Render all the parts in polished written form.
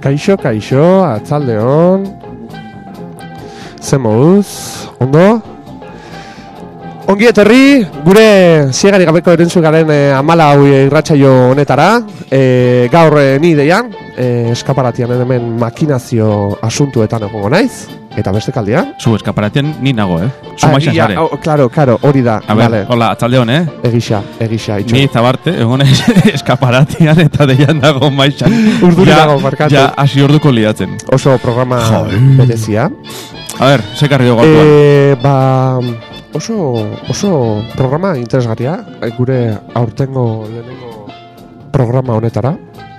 Kaixo, atzaldeon. Ze moduz, ondo? Ongi etorri, gure ziegari gabeko erentzugaren 14 irratsaio honetara. Gaur ni deian, eskaparatian hemen makinazio asuntuetan egongo naiz. Eta beste kaldian? Zu eskaparatian ni nago, Zu maixan zare. Claro, hori da. A ver, hola, atzaldeon, Egisa, itxo. Ni zabarte, egon eskaparatian eta deian dago maixan. Urduri dago, markatu. Ja, hasi orduko liatzen. Oso programa berezia. A ver, sekarri dugu gaurkoan. Oso programa interesgarria, gure aurtengo lehenengo programa honetara.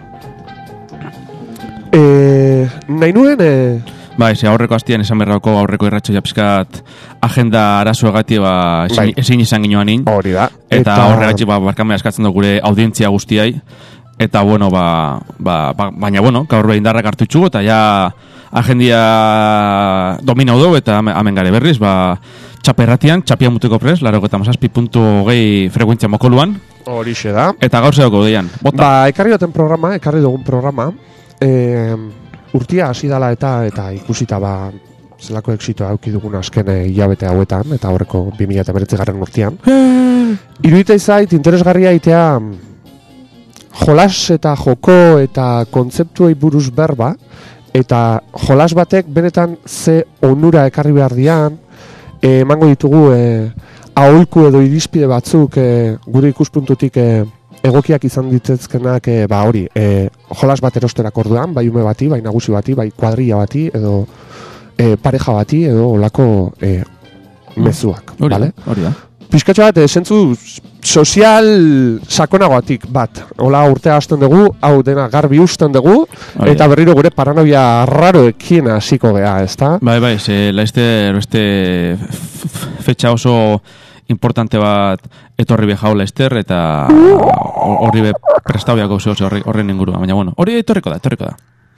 Nahi nuen... Bai, aurreko hastian esan berrako aurreko irratxo japizkat agenda arazo egatie ezin izan ginoanin. Hori da. Eta horregatxe barkamea eskatzen dugu gure audientzia guztiai. Eta bueno, baina bueno, gaur behin darrak hartu txugu eta ja agendia dominau dugu eta hemen gare berriz, txaperratian, txapia muteko prez, 87.2 frekuentzia mokoluan. Horixe da. Eta gaur zedoko deian, bota. Ekarri dugun programa, urtia hasi dala eta ikusita zelako exitoa auki dugun azken hilabete hauetan, eta horreko 2019 garren urtean. Iruditzen zait, interesgarria itea jolas eta joko eta kontzeptuei buruz berba, eta jolas batek benetan ze onura ekarri behar dian, emango ditugu aholku edo irizpide batzuk gure ikuspuntutik egokiak izan ditzezkenak hori, jolas bat erosterak orduan, bai ume bati, bai nagusi bati, bai kuadrilla bati, edo pareja bati, edo olako mezuak, bale? Hori da. Pizkatxo bat, zentzu sozial sakonagoatik bat. Hola urtea hasten dugu, hau dena garbi usten dugu, eta berriro gure paranoia raroekin hasiko gea, ezta? Bai, ze laizte fetxa oso importante bat etorri beha Lester eta horri prestauiak gauze horren ingurua. Baina bueno, hori etorriko da.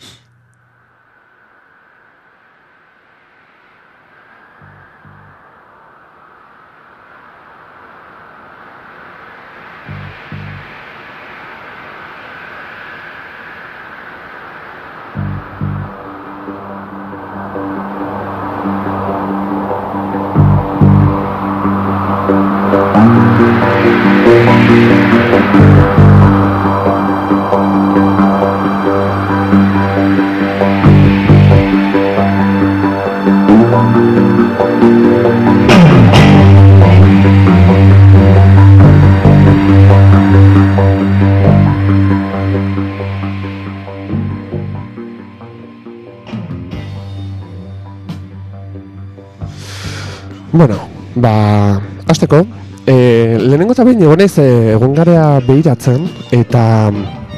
Bueno, hasteko, lehenengo eta behin egonez egon garea behiratzen, eta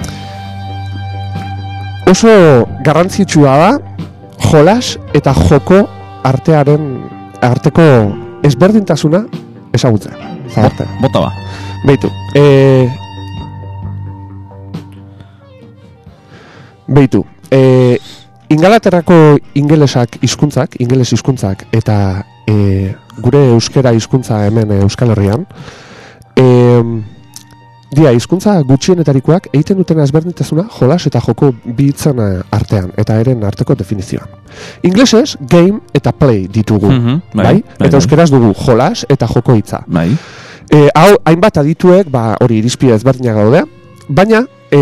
oso garrantzitsua da jolas eta joko arteko ezberdintasuna ezagutzea. Bota ba. Beitu. Ingalaterrako ingeles hizkuntzak eta gure euskera hizkuntza hemen Euskal Herrian, hizkuntza gutxienetarikoak egiten duten ezberdintasuna jolas eta joko bi hitzen artean, eta eren arteko definizioan. Inglesez, game eta play ditugu, bai? Eta euskeraz dugu jolas eta joko hitza. Bai. Hau, hainbat adituek, hori irizpide ezberdinak daude, baina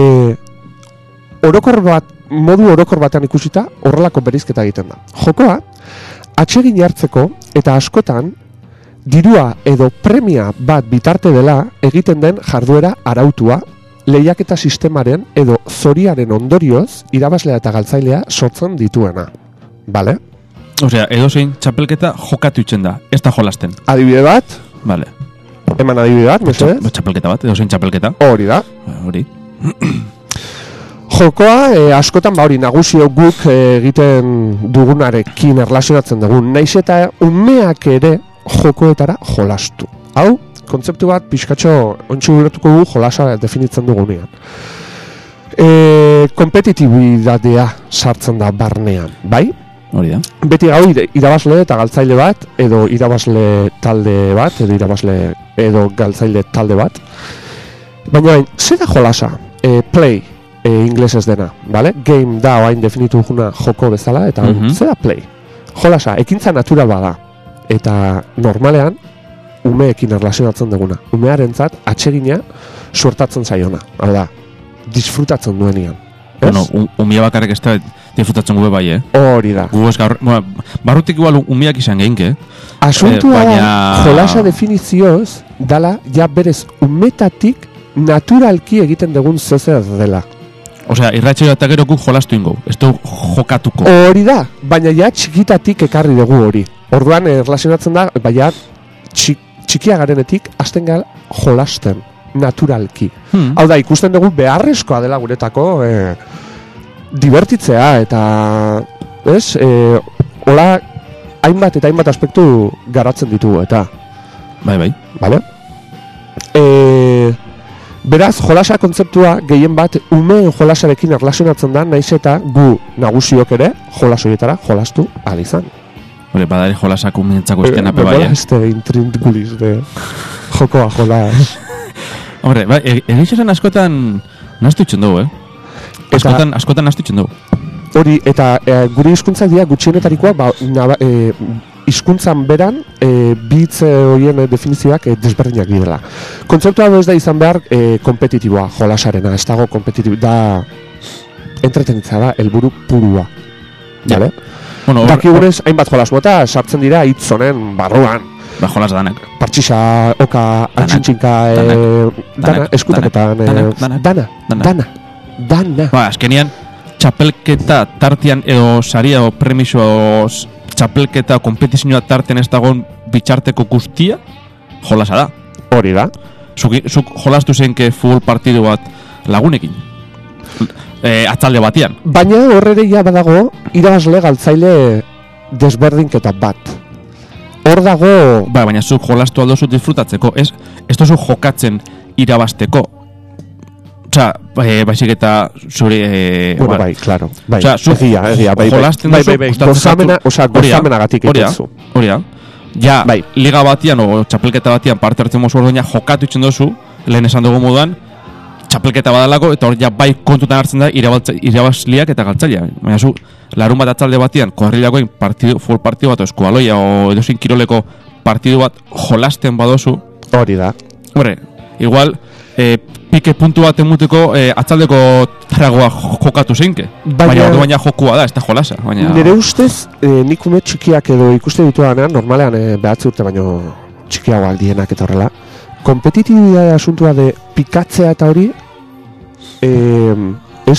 modu orokor batean ikusita horrelako berizketa egiten da. Jokoa, atsegin hartzeko eta askotan dirua edo premia bat bitarte dela egiten den jarduera arautua, lehiaketa sistemaren edo zoriaren ondorioz irabazlea eta galtzailea sortzen dituena. Bale? Osea, edozein txapelketa jokatu itzen da, ez da jolasten. Adibide bat? Bale. Eman adibide bat, mesedez? Txapelketa bat, edozein txapelketa. Hori da. Hori. Jokoa, askotan hori nagusio guk egiten dugunarekin erlazionatzen dugun, naiz eta umeak ere jokoetara jolastu. Hau, kontzeptu bat pixkatxo ontsu guretuko du jolasa definitzen dugunean. Kompetitibitatea sartzen da barnean, bai? Hori da. Beti gau irabazle eta galtzaile bat, edo irabazle talde bat, edo irabazle edo galtzaile talde bat. Baina, zer da jolasa? Play. inglesez dena, vale? Game da oain definitu duguna joko bezala, eta zera play. Jolasa, ekintza natural bada. Eta normalean, umeekin erlazionatzen duguna. Umearentzat atsegina suertatzen zaiona. Hau da, disfrutatzen duenian. Bueno, umia bakarrik ez da disfrutatzen gube bai, Hori da. Gu ez gaur, barrutik igual umiak izan geinke. Asuntua da, jolasa definizioz, dala, ja berez umetatik naturalki egiten dugun zezer dela. Osea, irratxeo eta gero guk jolastu ingo, ez du jokatuko. Hori da, baina ja txikitatik ekarri dugu hori. Orduan, erlazionatzen da, baina txikia garenetik, azten gala jolasten, naturalki. Hau da, ikusten dugu beharrezkoa dela guretako, divertitzea, eta, ez, hola, hainbat eta hainbat aspektu garatzen ditugu, eta. Bai. Vale? Beraz, jolasa kontzeptua gehien bat umeen jolasarekin erlazionatzen da, naiz eta gu nagusiok ere jolasoietara jolastu ahal izan. Hore, badari jolasak umeentzako estena pe bai, Bola este intríngulis de jokoa jolas. Hombre, bai, egitxeran askotan naztu itxen dugu, Askotan naztu itxen dugu. Hori, eta gure hizkuntzak dira gutxienetarikoa, hizkuntzan beran bitz horien definizioak desberdinak direla. Kontzeptua ez da izan behar kompetitiboa, jolasarena, ez dago kompetitiboa, da entretenitza da, helburu purua. Vale? Bueno, dakigunez, hainbat jolas mota sartzen dira hitz honen barruan. Ba, jolas danak. Partxisa, oka, antxintxinka, dana, eskutaketan, dana. Ba, azkenian, txapelketa tartian edo saria o premiso txapelketa kompetizioa tarten ez dagoen bitxarteko guztia, jolasa da. Hori da. Zuk jolastu zenke futbol partidu bat lagunekin. Atzalde batian. Baina horrere ja badago irabazle galtzaile desberdinketa bat. Hor dago... Baina zuk jolastu aldozu disfrutatzeko, ez duzu jokatzen irabazteko. Osea, baizik eta zure... Bueno, bai, claro. Bai, egia, bai. Jolasten duzu... Gozamenagatik ikutu. Hori da. Ja, liga batian o txapelketa batian parte hartzen mozu orduan jokatu itzen duzu, lehen esan dugu moduan, txapelketa badalako, eta hor ja bai kontutan hartzen da irabazliak eta galtzailea. Baina zu, larun bat atzalde batian, korrilakoen full partidu bat, eskualoia o edozin kiroleko partidu bat jolasten badozu. Hori da. Hombre, igual, pike puntu bat emuteko atzaldeko tragoa jokatu zeinke. Baina ordu baina jokua da, ez da jolasa. Nire ustez, nik ume txikiak edo ikuste ditudanean, normalean behatzi urte baino txikiago aldienak eta horrela, kompetitibidade asuntua de pikatzea eta hori, ez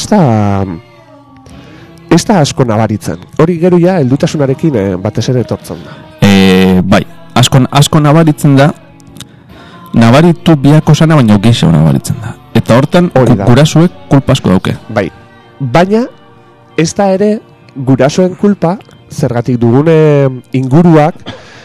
da asko nabaritzen. Hori gero ja, heldutasunarekin batez ere etortzen da. Bai, asko nabaritzen da, nabaritu biako sana baino gehiago nabaritzen da. Eta hortan, gurasoek kulpa asko dauke. Bai, baina ez da ere gurasoen kulpa, zergatik dugune inguruak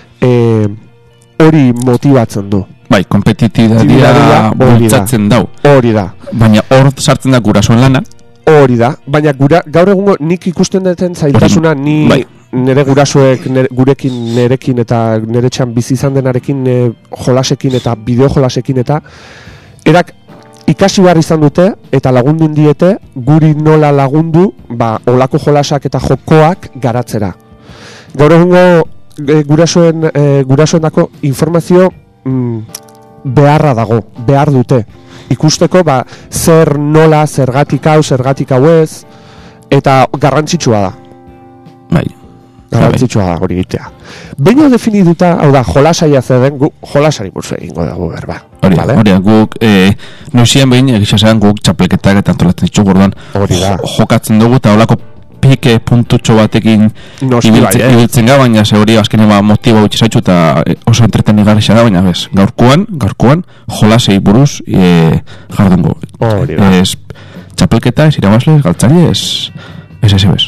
hori motibatzen du. Bai, kompetitibitatea bultzatzen dau. Hori da. Baina hor sartzen da gurasoen lana. Hori da, baina gaur egungo nik ikusten duten zailtasuna nire gurasoek nerekin eta nire txan bizi izan denarekin jolasekin eta bideo jolasekin eta erak ikasi behar izan dute eta lagundu indiete guri nola lagundu olako jolasak eta jokoak garatzera. Gaur egungo gurasoenako informazio beharra dago, behar dute. Ikusteko zer nola, zergatik hau ez, eta garrantzitsua da. Bai. Garrantzitsua da hori egitea. Behin definituta, hau da, jolasaia zeden, jolasari buruz egingo dago berba. Hori, guk, noizien behin, egizasean guk txapelketak eta antolatzen ditugu orduan, jokatzen dugu eta holako pike puntutxo batekin ibiltzen ga, baina ze hori azkenean motiba gutxi zaitxu eta oso entretenigarri da, baina bez, gaurkoan jolasei buruz jardungo. Ez txapelketa, ez irabazle, galtzaile, ez bez.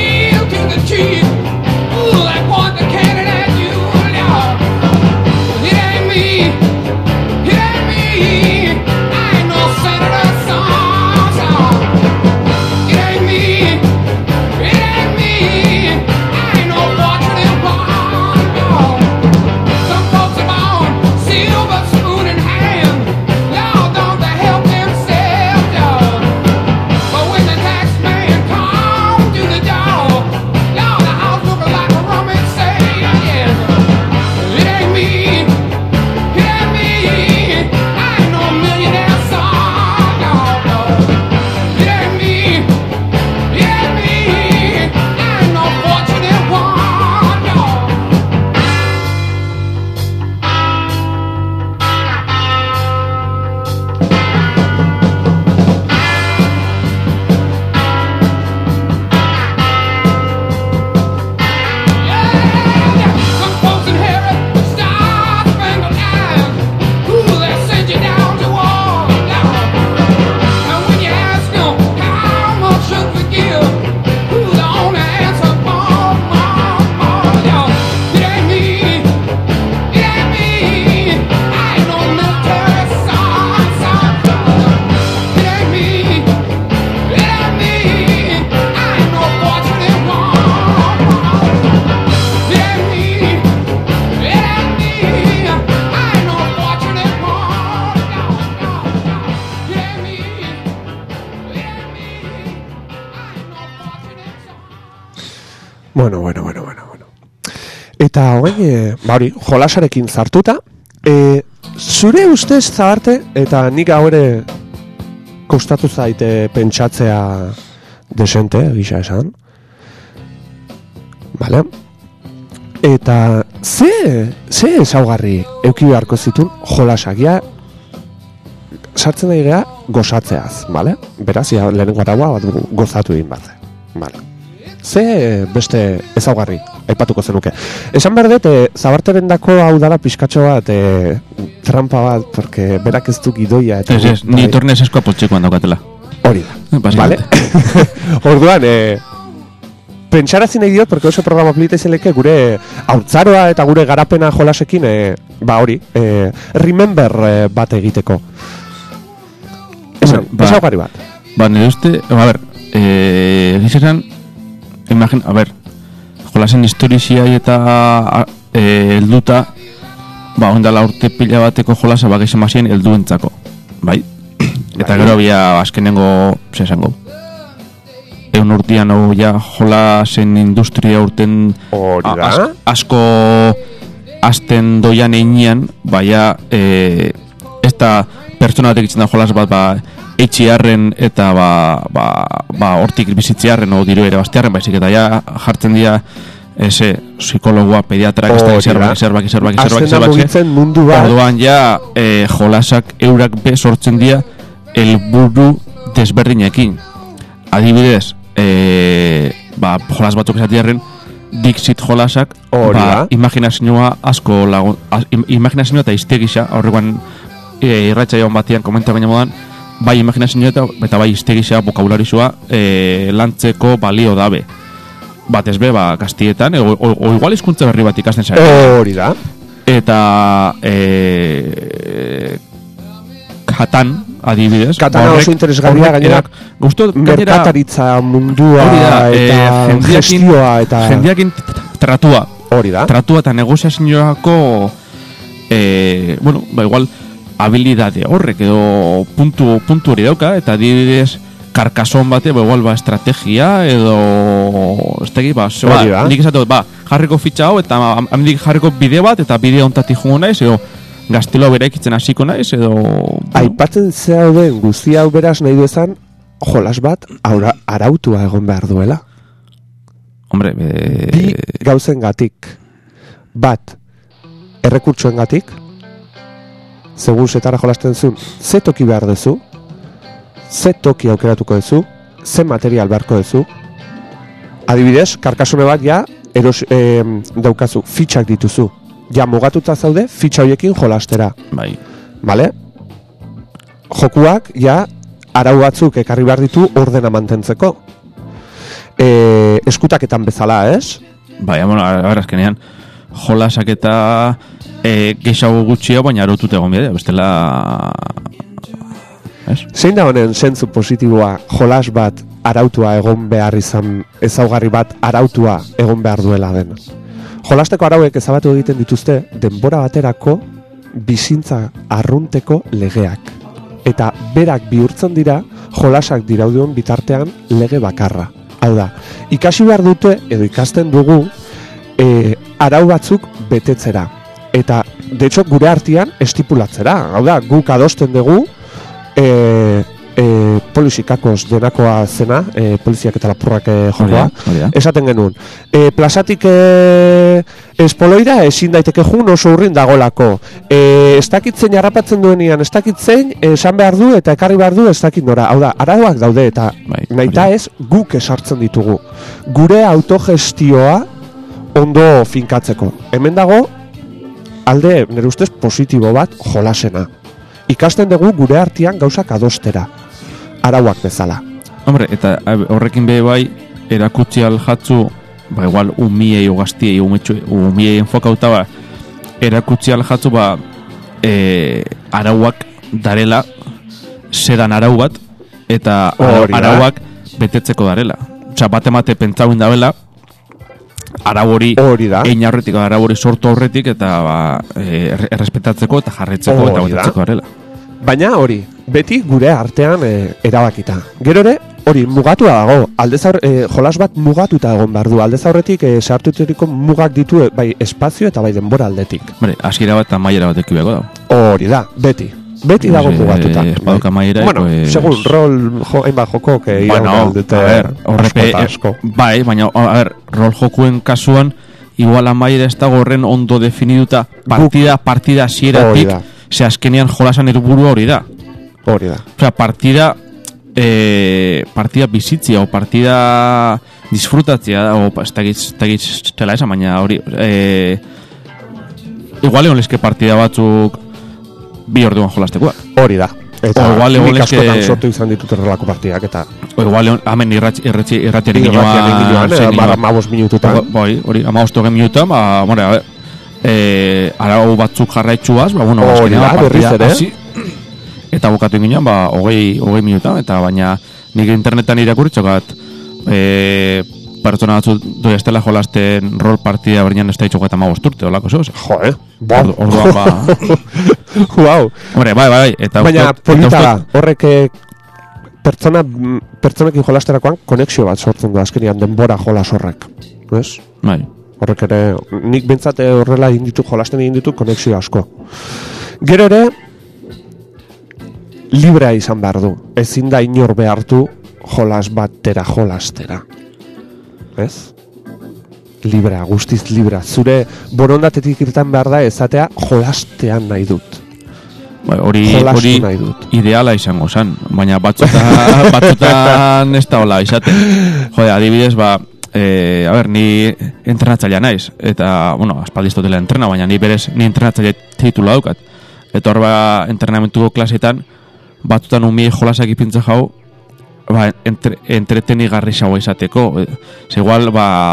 Like one that Canada, you know. Eta hori, jolasarekin zartuta, zure ustez Zabarte, eta nik haure kostatu zaite pentsatzea desente, gisa esan. Vale? Eta ze ezaugarri euki beharko zitun jolasak, ja sartzen da igea gozatzeaz, vale? Beraz, ja lehenengo araua bat gozatu egin bat. Vale. Ze beste ezaugarri aipatuko zenuke. Esan behar dut, Zabarteren dako hau dala pixkatxo bat, trampa bat, porque berak ez du gidoia. Ez, ni tornez eskoa poltsikoan daukatela. Hori da, vale? Orduan, pentsarazin nahi diot, porque oso programa polita izeleke gure haurtzaroa eta gure garapena jolasekin, remember bat egiteko. Ezaugarri bat. Nire uste, gizeran, imagina, jolasen historiziai eta helduta, ondala urte pila bateko jolasa bakeixen bazien helduentzako, bai? Eta gero bia azkenengo, zesango, egun urtean hau ja jolasen industria urten asko azten doian einean, baina ez da pertsona batek itzen da jolas bat eitxiarren eta hortik bizitziarren o diru ere bastiarren baizik eta ja jartzen dira psikologoa, pediatrak, zerbaki orduan ja jolasak eurak sortzen dira helburu desberdinekin. Adibidez, jolas batzuk esatiarren Dixit jolasak imaginazioa asko imaginazioa eta iztegisa aurrekoan irratxa joan batian komenta baina modan bai imaginazioa eta bai iztegisa vokabularizua lantzeko balio dabe batez be, kastietan o igual hizkuntza berri bat ikasten zara hori da eta Katan adibidez. Katana oso interesgarria gainera. Merkataritza mundua eta gestioa eta jendeakin tratua. Hori da. Tratua eta negoziazioako igual habilidade horrek edo puntu hori dauka eta adibidez karkason bate igual estrategia edo nik esatu jarriko fitxa hau eta amendik jarriko bide bat eta bidea ontatik jungo naiz edo gaztelo bera ikitzen hasiko naiz edo aipatzen zeuden guzti hau beraz nahi duezan jolas bat arautua egon behar duela. Hombre, bi gauzen gatik bat errekurtsuen gatik segun zetara jolasten zuen ze toki behar duzu ze toki aukeratuko duzu ze material beharko duzu adibidez, karkasone bat ja daukazu, fitxak dituzu ja mugatuta zaude fitxa horiekin jolastera. Bai. Vale? Jokuak ja arau batzuk ekarri behar ditu ordena mantentzeko. Eskutaketan bezala, ez? Bai, azkenean jolasak eta gehiago gutxia baina arotut egon bidea, bestela zein da honen zentzu positiboa jolas bat arautua egon behar izan ezaugarri bat arautua egon behar duela den. Jolasteko arauek ezabatu egiten dituzte denbora baterako bizintza arrunteko legeak. Eta berak bihurtzen dira jolasak dirauduen bitartean lege bakarra. Hau da, ikasi behar dute edo ikasten dugu arau batzuk betetzera. Eta, de hecho, gure artean estipulatzera. Hau da, guk adosten dugu polizikakoz denakoa zena, poliziak eta lapurrak jokoa, esaten genuen. Plazatik espoloira ezin daiteke jun oso urrin dagolako. Ez dakitzen jarrapatzen duenean, ez dakitzen esan behar du eta ekarri behar du ez dakit nora. Hau da, arauak daude eta nahita ez guk esartzen ditugu. Gure autogestioa ondo finkatzeko. Hemen dago, alde, nire ustez, positibo bat jolasena. Ikasten dugu gure artean gauzak adostera. Arauak bezala. Hombre, eta horrekin behe bai, erakutsi aljatzu, igual umiei o gaztiei, umiei enfokauta erakutsi aljatzu, arauak darela, sedan arau bat, eta arauak betetzeko darela. Osa, bate pentsauin dabela, arau hori egin aurretik, arau hori sortu aurretik, eta errespetatzeko eta jarretzeko eta betetzeko darela. Baina hori, beti gure artean erabakita. Gero ere, hori mugatua dago, aldez jolas bat mugatuta egon behar du, aldez aurretik sartuturiko mugak ditu bai espazio eta bai denbora aldetik. Hasiera bat eta maiera bat ekibeko da. Hori da, beti dago mugatuta. Espadoka maiera, bueno, segun, hainbat joko, horrepe, bai, baina, rol jokuen kasuan, igual amaiera ez dago horren ondo definiduta partida hasieratik, ze azkenean jolasan helburua hori da. Osea, partida bizitzia, o partida disfrutatzea, o ez dakit tela esa, baina hori, igual egon lezke partida batzuk bi orduan jolastekoa. Hori da. Eta nik askotan sortu izan ditut errelako partidak, eta... Igual, hamen irratiaren ginoan... Amabos minututan. Hori, 15 minututan, arau batzuk jarraitxuaz, hori da, berriz ere. Eta bukatu ginoan, 20 minututan, eta baina nik internetan irakurritxokat pertsona batzu doi estela jolasten rol partida berdian ez da itxokat 15 urte, olako zehoz. Orduan, Wow. Hombre, bai. Baina polita da, horrek pertsonekin jolasterakoan konexio bat sortzen du azkenean denbora jolas horrek. Ez? Bai. Horrek ere, nik bentsate horrela jolasten egin ditu konexio asko. Gero ere, librea izan behar du. Ezin da inor behartu jolas batera jolastera. Ez? Librea, guztiz librea. Zure borondatetik irtan behar da ezatea jolastean nahi dut. Hori ideala izango zen, baina batzutan ez da hola izaten. Jode, adibidez, ni entrenatzailea naiz, eta, aspaldiz dutela entrena, baina ni entrenatzaile titula daukat. Eta hor entrenamentuko klasetan, batzutan umiei jolasak ipintza jau, entretenigarri xaua izateko. Igual,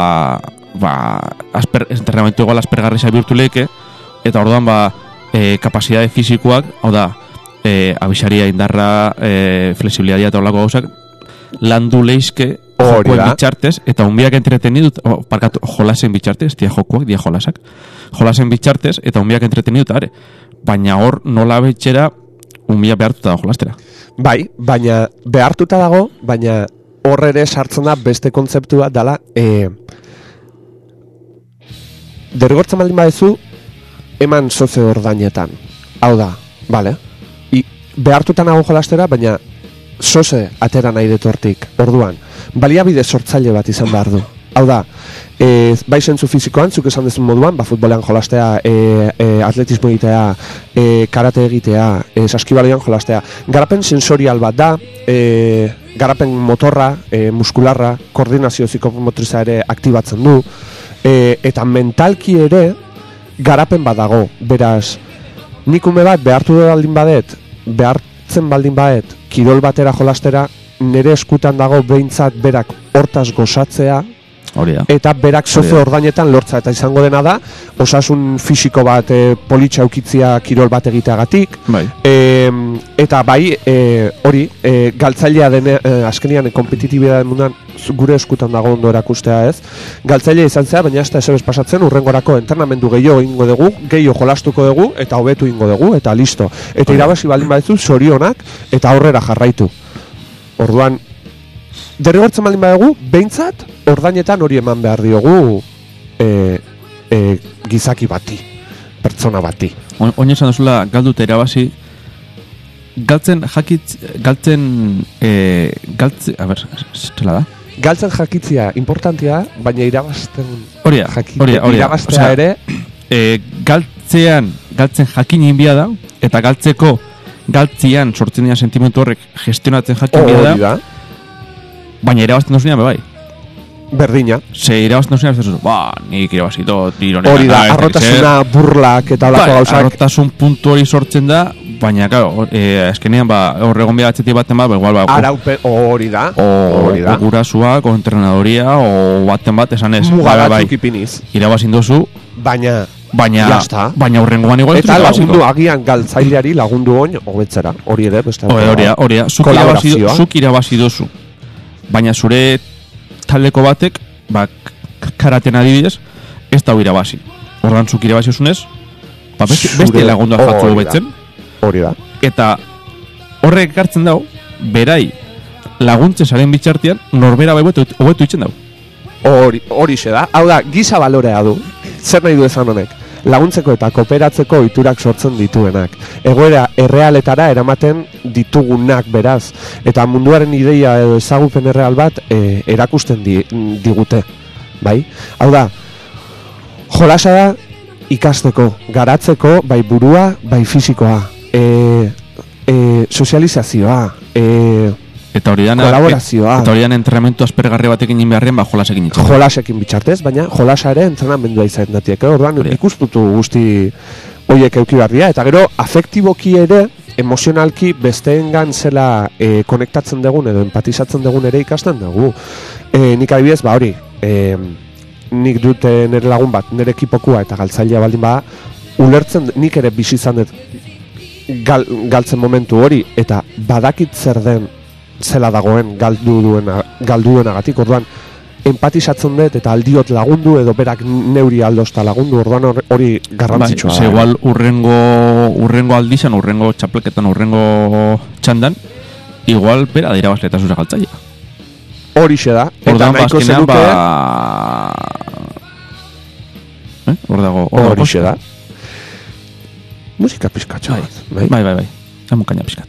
entrenamentu igual aspergarri xa bihurtu lehike, eta orduan, kapasidade fizikoak, hau da, abisaria indarra, flexibilitatea eta olako gauzak, landu leizke jokoen bitxartez, eta unbiak entretenidut, jolasen bitxartez, dia jolasak, jolasen bitxartez, eta unbiak entretenidut, baina hor nola betxera unbiak behartuta dago jolastera. Bai, baina behartuta dago, baina hor ere sartzen da beste kontzeptua dela, derrigortzen baldin badezu, eman soze ordainetan. Hau da, bale? Behartutan nago jolastera, baina soze atera nahi detortik. Orduan, baliabide sortzaile bat izan behar du. Hau da, bai zentzu fizikoan, zuk esan dezun moduan, futbolean jolastea, atletismo egitea, karate egitea, saskibaloian jolastea. Garapen sensorial bat da, garapen motorra, muskularra, koordinazio psikomotriza ere aktibatzen du, eta mentalki ere, garapen bat dago, beraz, nik ume bat behartzen baldin badet, kirol batera jolastera, nire eskutan dago behintzat berak hortaz gozatzea, eta berak soze ordainetan lortza, eta izango dena da, osasun fisiko bat politxa aukitzia kirol bat egiteagatik, eta bai, hori, galtzailea dene, azkenian, kompetitibidea mundan, gure eskutan dago ondo erakustea ez, galtzailea izan zea, baina ez da esebez pasatzen, urrengorako entrenamendu gehiago ingo dugu, gehiago jolastuko dugu, eta hobetu ingo dugu, eta listo. Eta irabazi baldin badezu, zorionak, eta aurrera jarraitu. Orduan, derrigortzen baldin badugu, behintzat, ordainetan hori eman behar diogu gizaki bati, pertsona bati. Oin esan duzula, galduta irabazi, galtzen, estela da? Galtzen jakitzia importantia, baina irabazten irabaztea ere... Galtzen jakin inbia da, eta galtzian sortzen dira sentimentu horrek gestionatzen jakin inbia da, baina irabazten duzunean bai. Berdina. Se irabazten duzunean, nik irabazito, tironean... Hori da, arrotasuna burlak eta olako gauzak. Arrotasun puntu hori sortzen da, baina, claro, eskenean, horregon bigatzetik baten igual, araupe, hori da. Gurasuak, o entrenadoria, o baten bat, esan ez. Mugaratzuk ipiniz. Irabazin duzu. Baina horrengoan igual eta lagundu agian galtzaileari lagundu oin hobetzera. Hori ere, beste. Hori, zuk irabazi duzu. Baina zure taldeko batek, karaten adibidez, ez da irabazi. Ordan zuk irabazi osunez, beste lagundu jatzu hobetzen. Hori da. Eta horrek ekartzen dago, berai, laguntze saren bitxartian, norbera hobetu itzen dago. Horixe da, hau da, giza balorea du, zer nahi du ezan honek, laguntzeko eta kooperatzeko ohiturak sortzen dituenak, egoera errealetara eramaten ditugunak beraz, eta munduaren ideia edo ezagupen erreal bat erakusten digute, bai? Hau da, jolasa da ikasteko, garatzeko, bai burua, bai fisikoa, sozializazioa, eta kolaborazioa. Eta horian entrenamentu aspergarri batekin inbeharrien, jolasekin itxen. Jolasekin bitxartez, baina jolasa ere entrenamendua izaten datiek. Orduan, ikustutu guzti horiek eukibarria, eta gero, afektiboki ere, emozionalki besteengan zela konektatzen dugun edo empatizatzen dugun ere ikasten dugu. Nik adibidez, hori, nik dute nire lagun bat, nire ekipokua eta galtzailea baldin ulertzen, nik ere bizi izan dut galtzen momentu hori, eta badakit zer den zela dagoen galdu duenagatik, orduan empatizatzen dut eta aldiot lagundu edo berak neuri aldosta lagundu, orduan hori garrantzitsua. Bai, igual urrengo aldizan, urrengo txapleketan, urrengo txandan, igual bera da irabazle eta zure galtzailea. Horixe da, eta nahiko zenuke... Horixe da. Musika pizkatxo bat. Bai. Emukaina pizkat.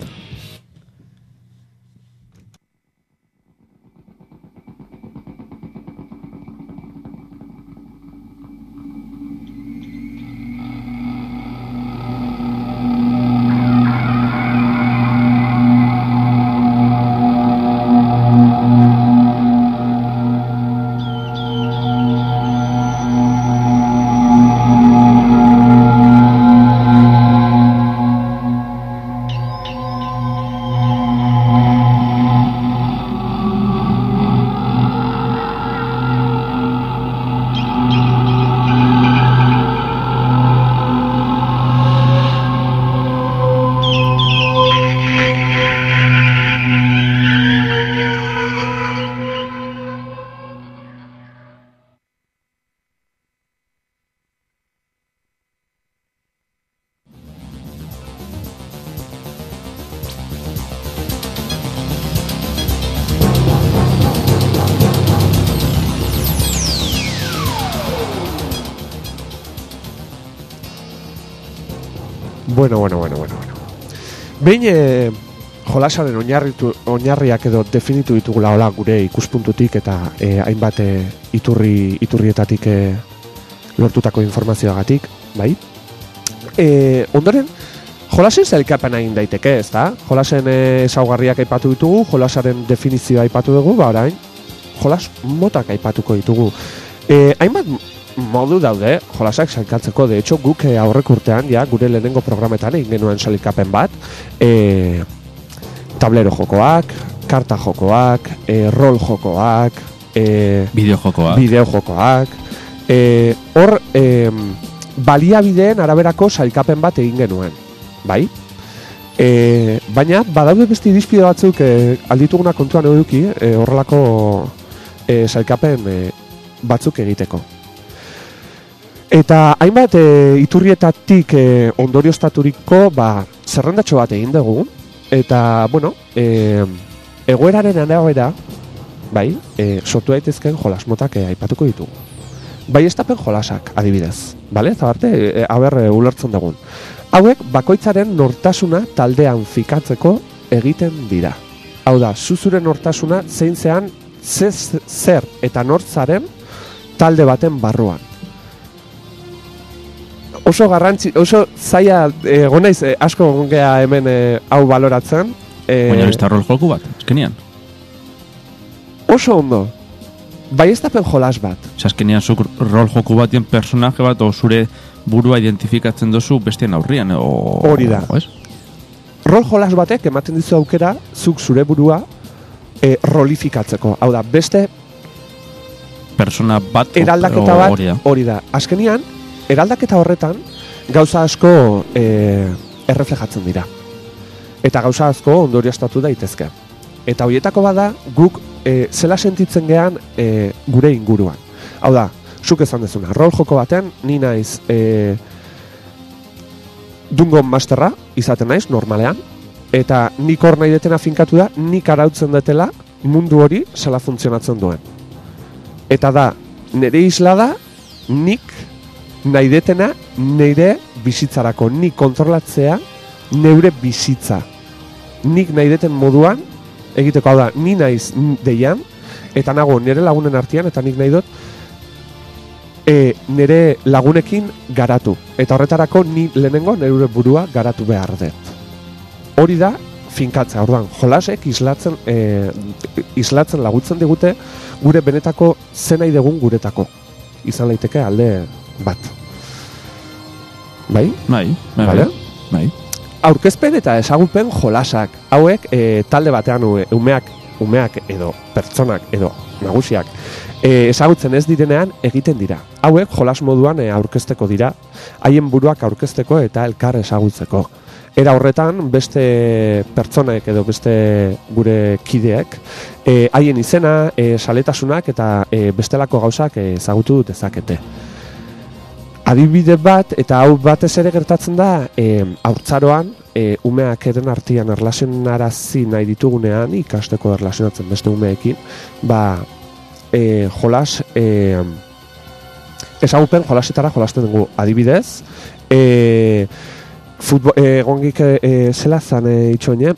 Bueno. Behin jolasaren oinarriak edo definitu ditugula hola gure ikuspuntutik eta hainbat iturrietatik lortutako informazioagatik, bai? Ondoren, jolasen zailkapen egin daiteke, ez da? Jolasen ezaugarriak aipatu ditugu, jolasaren definizioa aipatu dugu, orain, jolas motak aipatuko ditugu. Hainbat modu daude jolasak sailkatzeko, de hecho guk aurreko urtean gure lehenengo programetan egin genuen sailkapen bat, tablero jokoak, karta jokoak, rol jokoak, bideo jokoak, hor baliabideen araberako sailkapen bat egin genuen, bai? Baina badaude beste irizpide batzuk aldituguna kontuan eduki horrelako sailkapen batzuk egiteko. Eta hainbat iturrietatik ondorioztaturiko zerrendatxo bat egin dugu, eta, egoeraren arabera, bai, sortu daitezkeen jolas motak aipatuko ditugu. Bai estapen jolasak, adibidez, bale? Eta barte, ulertzen dugun. Hauek, bakoitzaren nortasuna taldean fikatzeko egiten dira. Hau da, zuzure nortasuna zein zean zer eta nortzaren talde baten barruan. Oso zaila egonaiz asko gongea hemen hau baloratzen. Baina besta rol joku bat, azkenian. Oso ondo. Bai ez dapen jolas bat. Azkenian zuk rol joku batien personaje bat o zure burua identifikatzen dozu bestien aurrian. Hori da. Rol jolas batek ematen dizu aukera zuk zure burua rolifikatzeko. Hau da, beste persona bat eraldaketa bat hori da. Azkenian, eraldaketa horretan gauza asko erreflejatzen dira. Eta gauza asko ondorioztatu daitezke. Eta horietako bada guk zela sentitzen gean gure inguruan. Hau da, zuk esan dezuna, rol joko baten, ni naiz Dungeon Masterra izaten naiz, normalean, Eta nik hor nahi detena finkatu da, nik arautzen detela mundu hori zela funtzionatzen duen. Eta da, nire isla da, nik nahi detena nire bizitzarako, nik kontrolatzea neure bizitza. Nik nahi deten moduan, egiteko hau da, ni naiz deian, eta nago nire lagunen artean, eta nik nahi dut, nire lagunekin garatu. Eta horretarako ni lehenengo nire burua garatu behar dut. Hori da, finkatzea, orduan, jolasek islatzen laguntzen digute gure benetako zen nahi dugun guretako. Izan leiteke alde bat. Bai? Bai. Aurkezpen eta ezagupen jolasak. Hauek talde batean umeak edo pertsonak edo nagusiak ezagutzen ez direnean egiten dira. Hauek jolas moduan aurkezteko dira, haien buruak aurkezteko eta elkar ezagutzeko. Era horretan, beste pertsonek edo beste gure kideek haien izena, saletasunak eta bestelako gauzak ezagutu dezakete. Adibide bat, eta hau batez ere gertatzen da, haurtzaroan, umeak eren artean erlazionarazi nahi ditugunean, ikasteko erlazionatzen beste umeekin, jolas, ezagupen jolasetara jolasten dugu. Adibidez, gongik zela zan itxoine,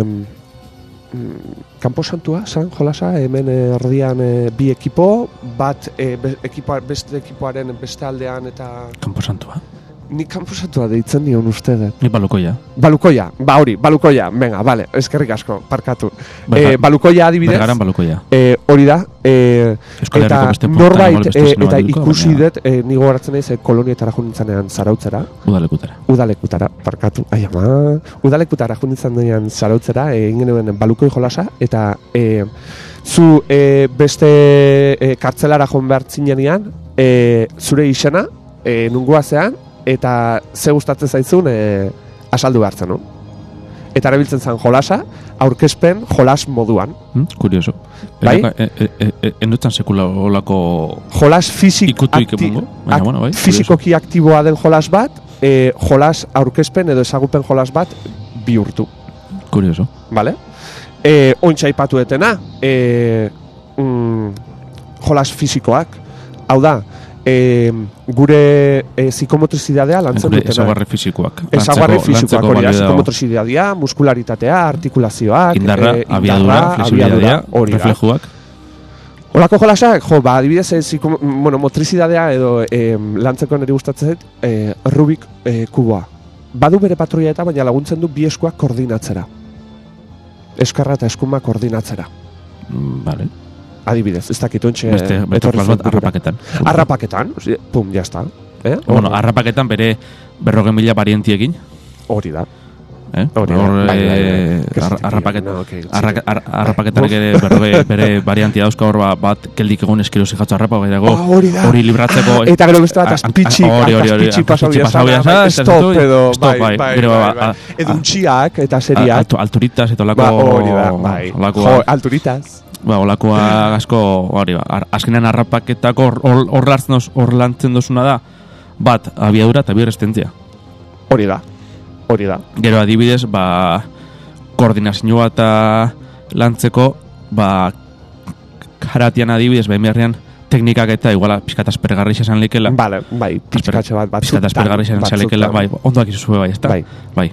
Kamposantua zan jolasa, hemen erdian bi ekipo, bat beste ekipoaren beste aldean eta... Kamposantua? Ni Kamposantua deitzen nion uste dut. Ni Balukoia. Balukoia, Balukoia, venga, vale, eskerrik asko, parkatu. Balukoia adibidez. Bergaran Balukoia. Hori da, eta norbait, eta ikusi dut, nigo garatzen naiz, kolonietara junitzanean zarautzera. Udalekutara, parkatu, udalekutara junitzanean zarautzera, egin genuen Balukoi jolasa, eta zu beste kartzelara joan behar zinean, zure izena, nungoazean, eta ze gustatzen zaizun asaldu behartzen, no? Eta erabiltzen zen jolasa, aurkezpen jolas moduan. Kurioso. Bai? Endutzen sekula olako... Jolas fizikoki aktiboa den jolas bat, jolas aurkezpen edo ezagupen jolas bat bihurtu. Kurioso. Vale? Ointxa ipatu detena, jolas fizikoak, hau da, gure psikomotrizidadea lantzen dutena. Ezaguarri fizikoak. Ezaguarri fizikoak, hori da, psikomotrizidadia, muskularitatea, artikulazioak, indarra, abiadura, flexibilitatea, reflejuak. Olako jolasak, adibidez, motrizidadea edo lantzeko niri gustatzen zait, Rubik kuboa. Badu bere patroia eta baina laguntzen du bi eskuak koordinatzera. Eskarra eta eskuma koordinatzera. Vale. Adibidez, ez dakit ontxe... Beste klas bat arrapaketan. Arrapaketan, pum, jazta. Bueno, arrapaketan bere 40.000 variantiekin. Hori da. Arrapaketan bere variantia dauzka hor bat keldik egun eskirozi jatzu arrapa hori libratzeko... Eta gero beste bat azpitxi pasabia stop edo... Eduntxiak eta seriak. Alturitas eta olako... Hori da, alturitas. Olakoa asko, azkenean arrapaketako hor lantzen dozuna da, bat, abiadura eta bi resistentzia. Hori da. Gero adibidez, koordinazioa eta lantzeko, karatian adibidez, behin teknikak eta iguala pizkat aspergarri izan lekela. Bai, pizkatxe bat batzuk. Pizkat aspergarri izan lekela, ondoak izuzue bai, ezta? Bai.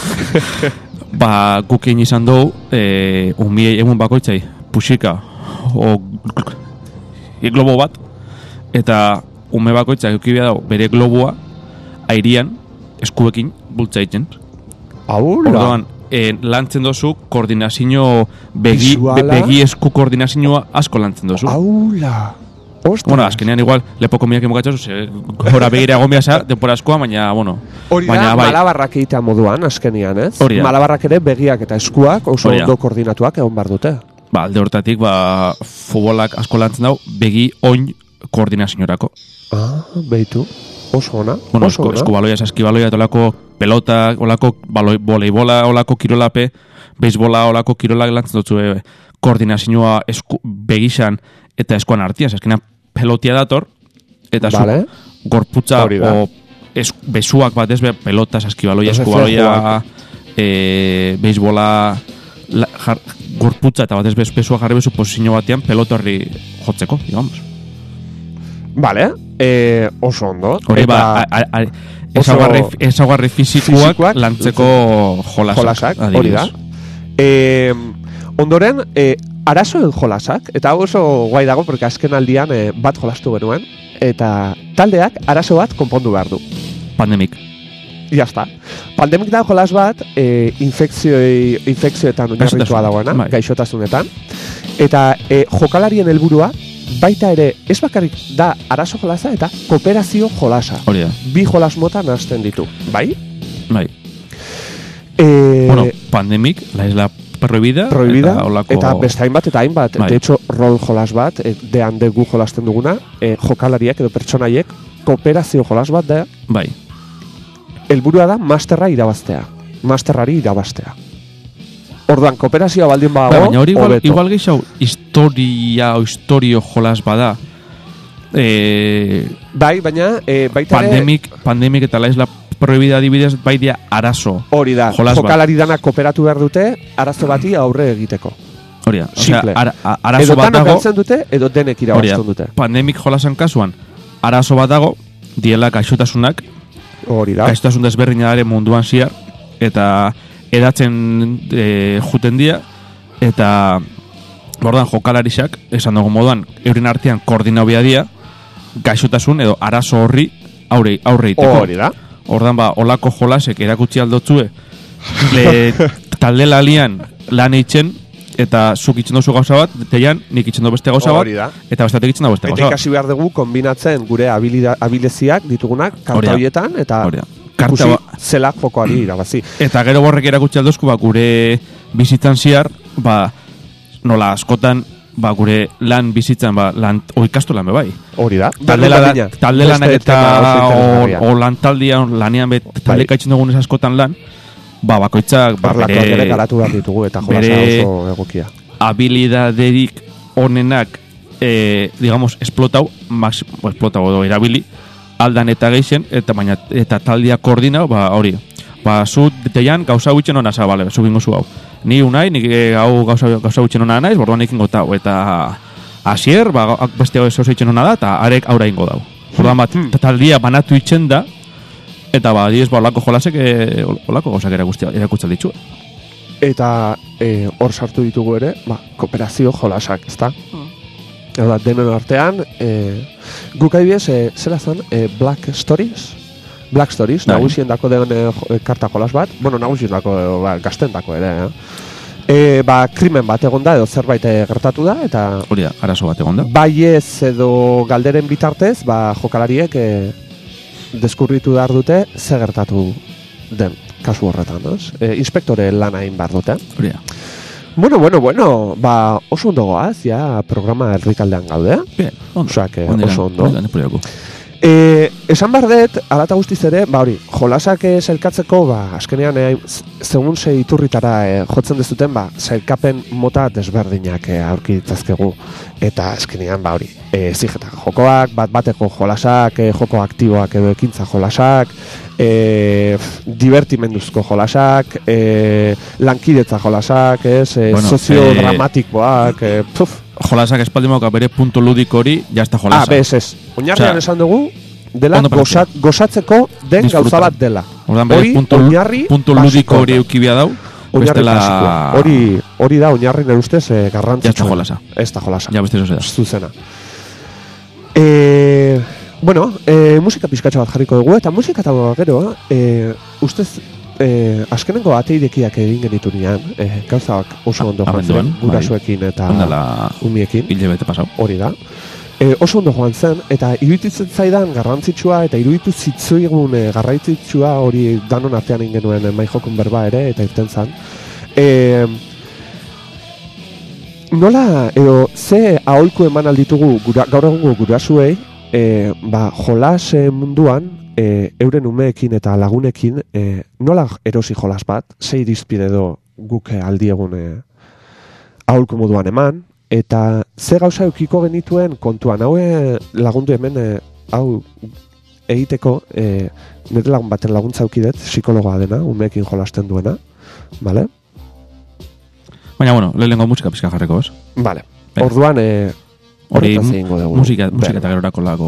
Gukin izan dugu, unmiei egun bakoitzai, puxika o globo bat, eta ume bakoitzak eukibia dago bere globua airian eskuekin bultzaitzen. Orduan, lantzen dozu koordinazio begi esku koordinazioa asko lantzen dozu. Bueno, azkenean igual lepoko miak emokatxozu, gora begira gomia za, denpora askoa, baina, bueno... Hori da, malabarrak egitea moduan, azkenean, ez? Malabarrak ere begiak eta eskuak oso ondo koordinatuak egon bar dute. Alde hortatik, futbolak asko lantzen dago, begi oin koordinaziorako. Behitu, oso ona. Bueno, eskubaloia, saskibaloia, eta olako pelotak, olako voleibola, olako kirolape, beisbola, olako kirolak lantzen dutzu koordinazioa begixan eta eskuan artian, azkenean pelotia dator, eta gorputza o besuak bat ez, pelota, saskibaloia, eskubaloia, beisbola gorputza eta batez bezpesua jarri bezu posizio batean pelota horri jotzeko, digamos. Vale, oso ondo. Hori ezaugarri fizikoak lantzeko jolasak. Hori da. Ondoren, arazoen jolasak, eta oso guai dago, porque azken aldian bat jolastu genuen, eta taldeak arazo bat konpondu behar du. Pandemic. Ya está. Pandemic da jolas bat, infekzioetan oinarritua dagoena, gaixotasunetan, eta jokalarien helburua baita ere, ez bakarrik da arazo jolasa eta kooperazio jolasa. Hori da. Bi jolas mota nazten ditu, bai? Bai. Bueno, Pandemic, la isla prohibida eta beste hainbat eta hainbat. De hecho, rol jolas bat, de hande gu jolasten duguna, jokalariak edo pertsonaiek kooperazio jolas bat da. Bai. Helburua da masterrari irabaztea. Orduan, kooperazioa baldin badago, baina hori igual gehiago historio jolas bada. Bai, baina baita Pandemic eta la isla prohibida adibidez bai dia arazo. Hori da, jokalari danak kooperatu behar dute arazo bati aurre egiteko. Hori da, arazo edo bat dago. Edo dute, edo denek irabazten dute. Pandemic jolasan kasuan, arazo bat dago, diela gaixotasunak, gaixotasun desberdinaren munduan ziar, eta edatzen juten dia, eta ordan jokalarisak, esan dugu moduan, euren artean koordinabia dia, gaixotasun edo arazo horri aurre iteko. Hori da. Ordan olako jolasek erakutsi aldotzue, talde lalian lan eitzen, eta zuk itzen duzu gauza bat, teian nik itzen du beste gauza bat, eta bestatek itzen du beste gauza bat. Eta ikasi behar dugu kombinatzen gure abileziak ditugunak karta horietan, eta ikusi zela jokoari irabazi. Eta gero borrek erakutsi aldozku, gure bizitzan ziar, nola askotan, gure lan bizitzan, oikastu lan bebai. Hori da. Talde lanak eta o lan taldean, lanean talde kaitzen dugun askotan lan, bakoitzak bere garatu behar ditugu eta jolasa oso egokia. Habilidaderik onenak, digamos, esplotau edo erabili, aldan eta geixen, eta taldea koordinau, hori. Zu deteian gauza huitzen hona za, bale, zu bingo zu hau. Ni unai, nik hau gauza huitzen hona naiz, borduan ikin gotau. Eta asier, beste gauza huitzen hona da, eta arek aura ingo dau. Borduan taldea banatu itzen da, eta diez, olako jolasek, olako gauzak erakutzen ditu. Eta hor sartu ditugu ere, kooperazio jolasak, ezta? Eta denen artean, guk adibidez, zera zen, Black Stories, nagusien dako den karta jolas bat, nagusien dako, gazten dako ere, krimen bat egonda edo zerbait gertatu da, eta hori da, arazo bat egonda. Bai ez edo galderen bitartez, jokalariek deskurritu behar dute ze gertatu den kasu horretan, inspektore lan hain behar dute. Hori da. Bueno, oso ondo goaz, programa herrikaldean gaude. Bien, ondo. Oso ondo. Esan behar dut, alata guztiz ere, jolasak sailkatzeko, azkenean, segun ze iturritara jotzen dezuten, sailkapen mota desberdinak aurkitzazkegu. Eta azkenean, zigetak jokoak, bateko jolasak, joko aktiboak edo ekintza jolasak, divertimenduzko jolasak, lankidetza jolasak, soziodramatikoak, jolasak espaldimoka bere punto ludiko hori, jazta jolasak. Ez. Oinarrian esan dugu, dela gozatzeko den gauza bat dela. Hori punto ludiko hori eukibia dau. Hori da oinarri nire ustez garrantzitsua. Jazta jolasa. Ez da jolasa. Ja beste da. Zuzena. Musika pizkatxo bat jarriko dugu, eta musika eta gero, ustez, azkenengo ateidekiak egin genitu nian, gauzak oso ondo joan zen, gurasoekin eta umiekin. Hilde bete pasau. Hori da. Oso ondo joan zen, eta iruditzen zaidan garrantzitsua, eta iruditu zitzuigun garrantzitsua hori danon artean ingenuen maijokun berba ere, eta irten zen. Nola, edo, ze aholku eman alditugu gaur egungo gurasuei, jolas munduan, euren umeekin eta lagunekin, nola erosi jolas bat, ze irizpide edo guk aldiegun aholku moduan eman, eta ze gauza eukiko genituen kontuan, hau lagundu hemen, hau egiteko, nire lagun baten laguntza eukidet, psikologoa dena, umeekin jolasten duena, Vale? Baina, bueno, lehenengo musika pizka jarreko, ez? Vale. Venga. Orduan, Hori horretaz egingo dugu. musika eta gerorako lago.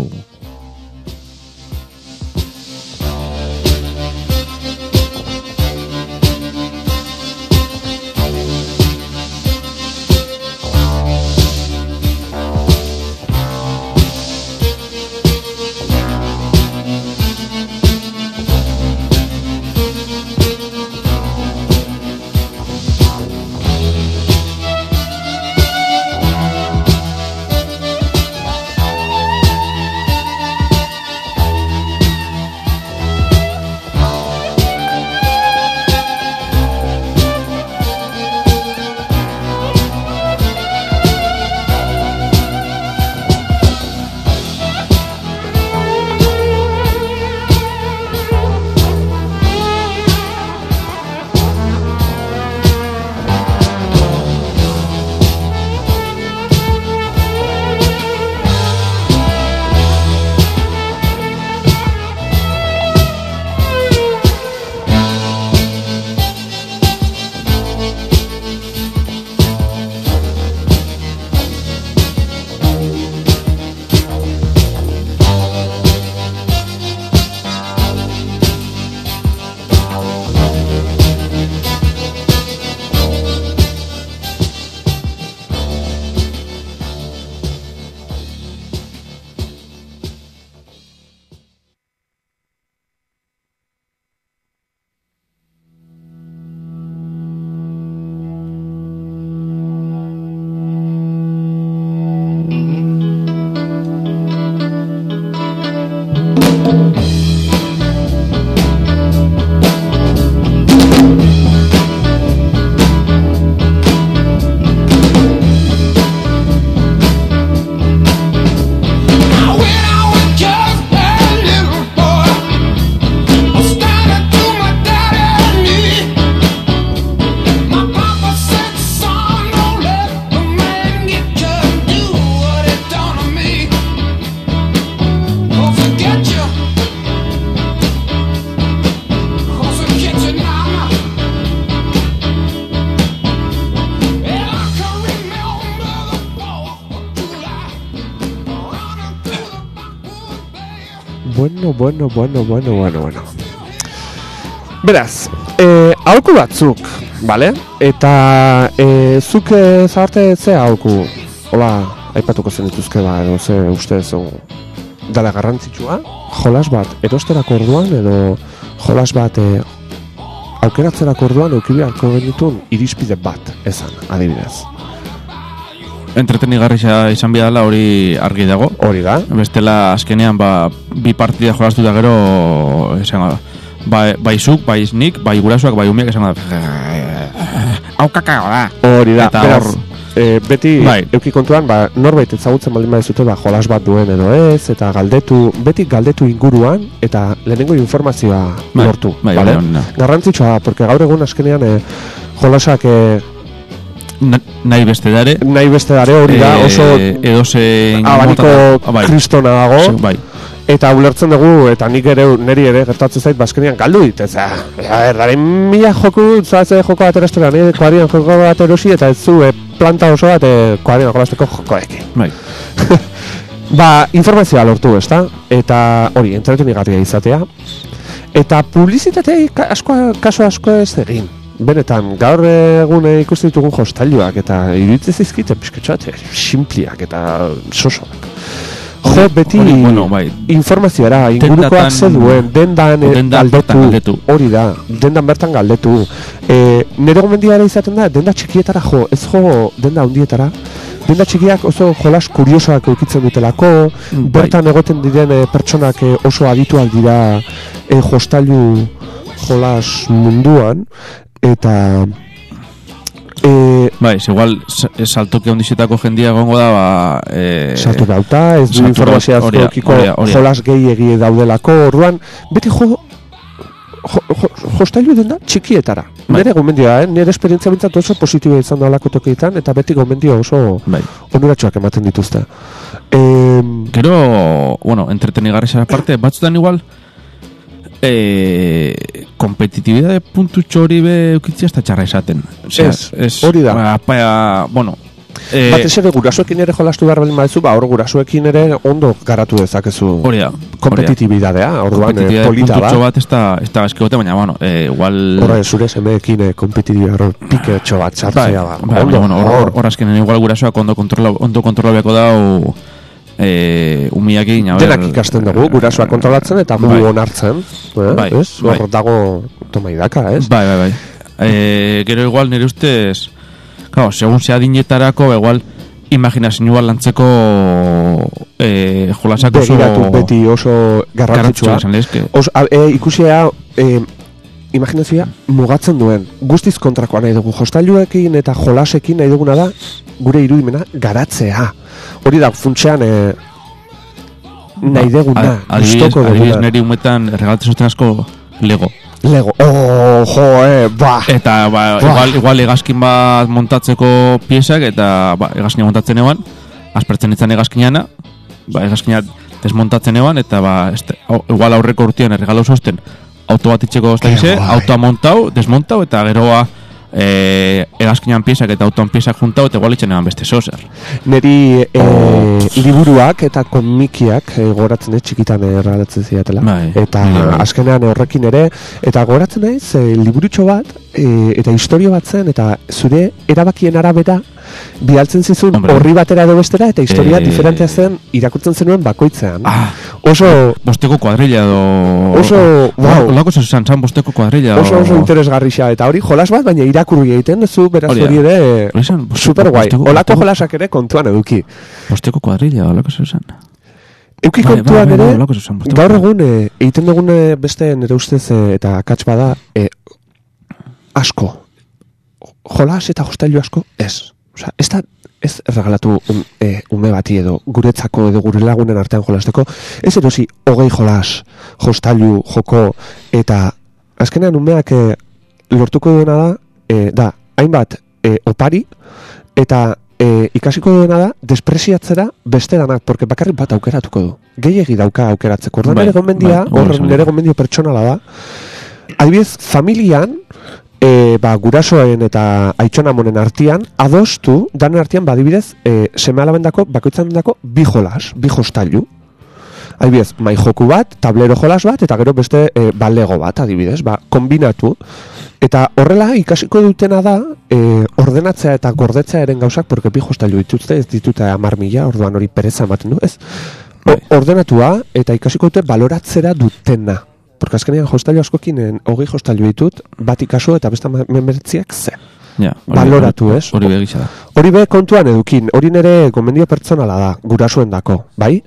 Bueno. Beraz, aholku batzuk, bale? Eta zuk zarte ze aholku, hola, aipatuko zenituzke ba, edo ze ustez dala garrantzitsua, jolas bat erosterako orduan, edo jolas bat aukeratzerako orduan eukibiarko genitun irizpide bat, esan, adibidez. Entretenigarri izan bidala hori argi dago. Hori da. Bestela azkenean bi partida jolastu da gero esan bai zuk, bai nik, bai gurasoak, bai umiak esan hau kakago da. Hori da. Eta beraz, beti bai. euki kontuan norbait ezagutzen baldin badizute jolas bat duen edo ez, eta beti galdetu inguruan eta lehenengo informazioa lortu. Bai, vale? Garrantzitsua da, porque gaur egun azkenean jolasak nahi beste dare hori da, oso abaniko kristona dago, bai. Eta ulertzen dugu, eta niri ere gertatzen zait, bazkenean galdu dit, daren mila joku, zaze joko bat erostera, nire kuadrian joko bat erosi, eta ez zu planta oso bat kuadrian jolasteko jokoekin. Bai. Informazioa lortu, ezta? Eta hori, entretenigarria izatea. Eta publizitatea kaso asko ez egin. Benetan, gaur egun ikusten ditugun hostailuak eta iruditzen zaizkite pizkatxoat simpliak eta sosoak. Beti informazioara, ingurukoak zeduen, dendan galdetu, hori da, dendan bertan galdetu. Nire gomendiara izaten da, denda txikietara ez denda handietara. Denda txikiak oso jolas kuriosoak eukitzen dutelako, bertan egoten diren pertsonak oso adituak dira hostailu jolas munduan, eta igual saltoki handizetako jendia egongo da saltu dauta, ez du informazioa azkokiko jolas gehiegi daudelako, orduan beti hostailu denda txikietara. Nire gomendioa, nire esperientzia bintzat oso positiboa izan da alako tokietan, eta beti gomendio oso onuratxoak ematen dituzte. Gero, entretenigarri zara parte, batzutan igual kompetitibidade puntutxo hori eukitzia ez da txarra esaten. Ez, hori da. Bueno, batez ere gurasoekin ere jolastu behar baldin badezu, hor gurasoekin ere ondo garatu dezakezu hori da. Kompetitibidadea, orduan polita da. Puntutxo bat ez da eskigote, baina, bueno, igual... Horra, zure semeekin kompetitibidea piketxo bat txartzea da. Hor azkenen igual gurasoak ondo kontrola beako dau umiakin... Denak ikasten dugu, gurasoak kontrolatzen eta gu onartzen. Hor dago tomaidaka, ez? Bai. Gero igual nire ustez... Claro, segun zea dinetarako, igual, imaginazioa lantzeko jolasako oso... Begiratu beti oso garrantzitsua. Ikusia, imaginazioa mugatzen duen. Guztiz kontrakoa nahi dugu. Jostailuekin eta jolasekin nahi duguna da, gure irudimena garatzea. Hori da, funtsean nahi duguna. Adibidez, niri umetan regalatzen zuten asko Lego. Eta igual egazkin bat montatzeko piezak eta egazkina montatzen eban, aspertzen itzan egazkinana, egazkina desmontatzen eban, eta igual aurreko urtean erregalo zozten auto bat itxeko autoa montau, desmontau, eta geroa egazkinan piezak eta autoan piezak juntau, eta igual itxen eban beste zozer. Neri liburuak eta komikiak goratzen txikitan erralatzen ziatela. Eta azkenean horrekin ere, eta goratzen naiz liburutxo bat, eta historio bat zen, eta zure erabakien arabera bialtzen zizun horri batera edo bestera, eta historia diferentea zen irakurtzen zenuen bakoitzean. Oso... Bosteko kuadrilla edo... Oso... Olako zan bosteko kuadrilla edo... Oso interesgarrixa, eta hori jolas bat, baina irakurri egiten duzu, beraz hori ere... Super guai. Olako jolasak ere kontuan eduki. Bosteko kuadrilla, olako zan. Euki kontuan ere, gaur egun, egiten dugun beste nire ustez eta akats bada, asko. Jolas eta jostailu asko, ez. Osa, ez erregalatu ume bati edo guretzako edo gure lagunen artean jolasteko, ez edozi 20 jolas, jostailu, joko, eta azkenean umeak lortuko duena da, hainbat opari, eta ikasiko duena da, despreziatzera beste danak, porque bakarrik bat aukeratuko du. Gehiegi dauka aukeratzeko. Ordan nire gomendia, nire gomendio pertsonala da, adibidez, familian, gurasoen eta aitxonamonen artean, adostu, danen artean, adibidez, seme alabendako, bakoitzan dako, bi jolas, bi jostailu. Adibidez, mai joku bat, tablero jolas bat, eta gero beste balego bat, adibidez, kombinatu. Eta horrela ikasiko dutena da, ordenatzea eta gordetzea eren gauzak, porque bi jostailu dituzte, ez ditute 10.000, orduan hori pereza ematen du, ez? Ordenatua, eta ikasiko dute baloratzera dutena. Porque azkenean jostailu askokin 20 jostailu ditut, bat ikaso eta besta memeretziak ze. Baloratu, ez? Hori begitza da. Hori be kontuan edukin, hori nere gomendio pertsonala da, gurasoen dako, bai?